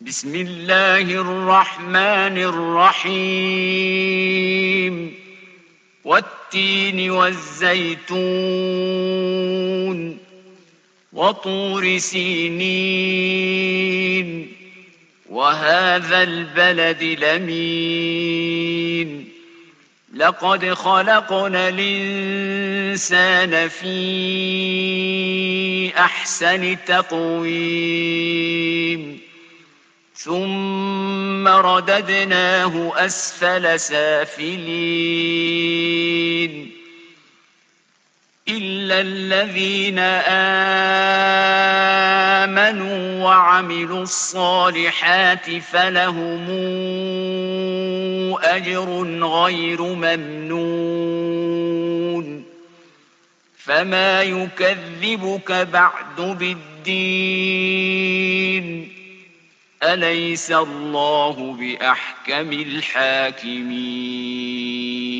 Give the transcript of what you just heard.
بسم الله الرحمن الرحيم والتين والزيتون وطور سينين وهذا البلد الأمين لقد خلقنا الإنسان في أحسن تقويم ثم رددناه أسفل سافلين إلا الذين آمنوا وعملوا الصالحات فلهم أجر غير ممنون فما يكذبك بعد بالدين أليس الله بأحكم الحاكمين